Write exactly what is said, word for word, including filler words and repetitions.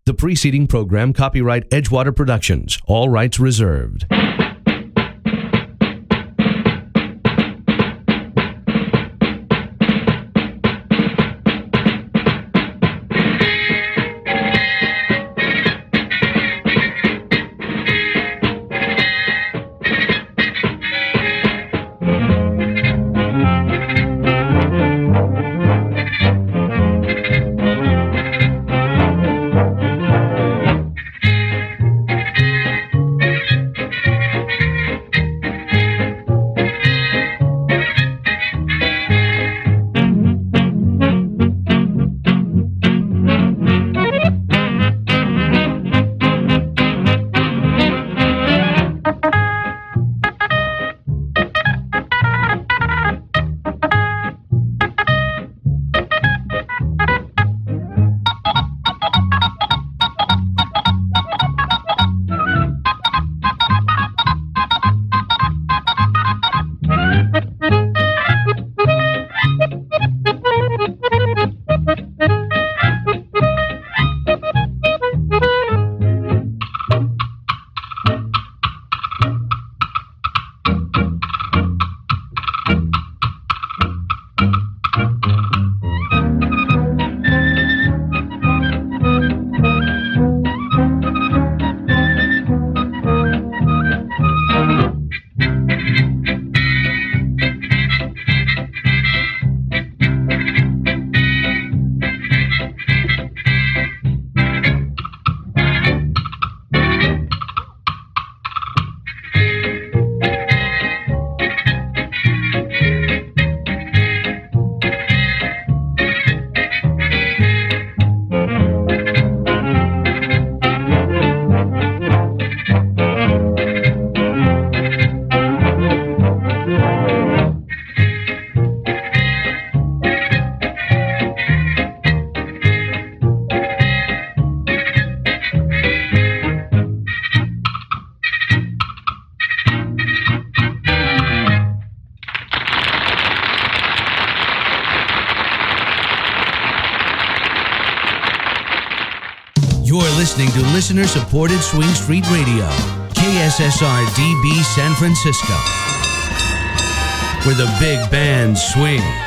The preceding program, copyright Edgewater Productions, all rights reserved. Listening to listener-supported Swing Street Radio, K S S R D B San Francisco, where the big bands swing.